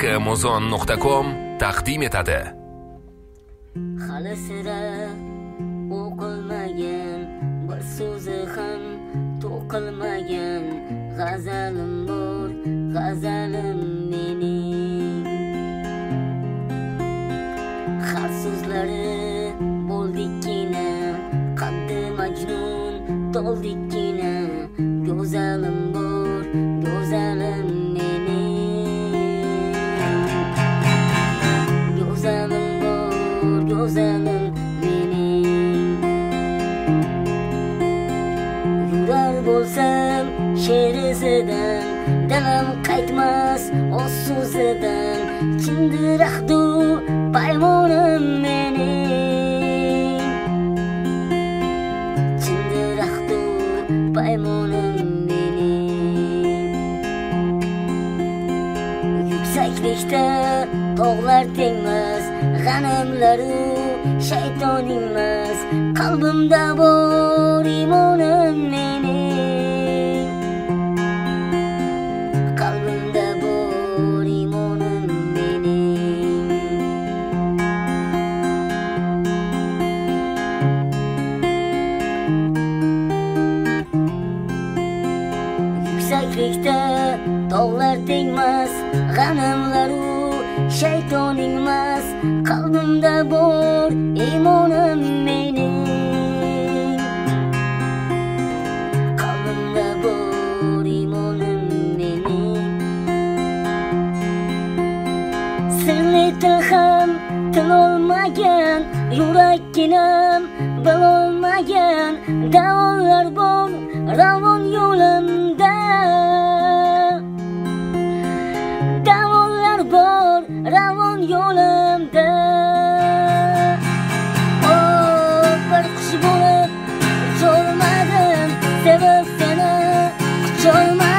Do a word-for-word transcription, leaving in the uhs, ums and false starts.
amazon nuqta com taqdim etadi. Hali sira o'qilmagan bir so'zi ham to'qilmagan g'azalim bor, g'azalim mening. Har so'zlari bo'ldikkina, qaddi majnun toldikkina, go'zalim bor, go'zalim mening. Go'zalim bor, go'zalim mening. Yurar bo'lsam she'r izidan, dalam qaytmas o'z so'zidan, chindiraqdu paymonim mening. Chindiraqdu paymonim mening. Yuksaklikda tog'lar tengmas, g'animlaru shayton emas, qalbimda bor imonim mening. Qalbimda bor imonim mening. Yuksaklikda tog'lar tengmas, g'animlaru shayton emas, qalbimda bor imonim mening. Qalbimda bor imonim mening. Sirli til ham tilolmagan, yurakkinam bilolmagan, davollar bor ravon yo'limda. Davollar bor ravon yo'limda. Oh, bir qush bo'lib ucholmadim, sevib seni qucholmadim.